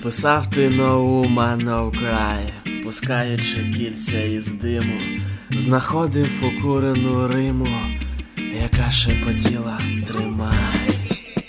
Написав ти No Woman No Cry, пускаючи кільця із диму, знаходив укурену риму, яка шепотіла «Тримай».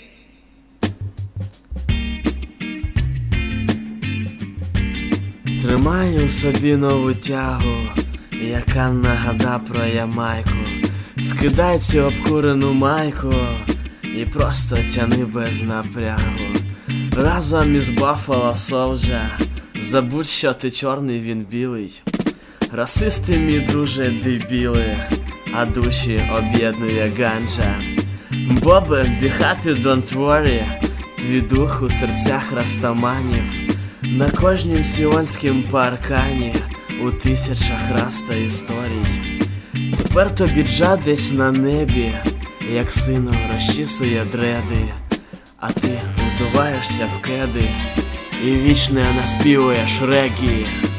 Тримай у собі нову тягу, яка нагада про Ямайку. Скидай цю обкурену майку і просто тяни без напрягу. Разом із Buffalo Soldier, забудь, що ти чорний, він білий. Расисти, мій друже, дебіли, а душі об'єднує ганджа. Бобе, be happy, don't worry, твій дух у серцях растаманів. На кожнім сіонськім паркані у тисячах раста історій. Тепер тобі джа десь на небі, як сину розчісує дреди, а ти взуваєшся в кеди і вічно наспівуєш регі.